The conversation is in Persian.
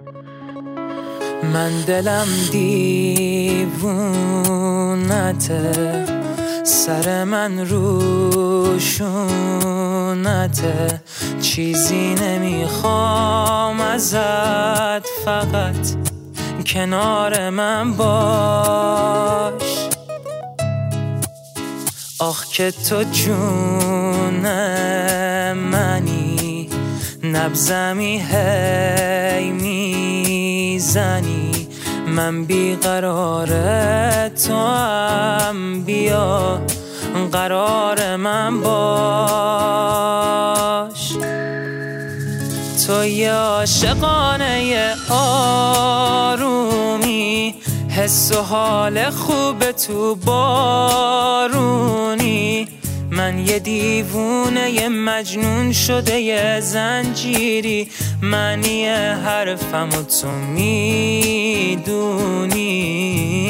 من دلم دیوونته، سر من روشونته، چیزی نمیخوام ازت، فقط کنار من باش. آخ که تو جون منی، نبضمی هی میزنی، من بیقراره تو هم بیا قرار من باش. تو یه عاشقانه آرومی، حس و حال خوب تو بارونی، من یه دیوونه یه مجنون شده یه زنجیری، من یه حرفم و تو میدونی.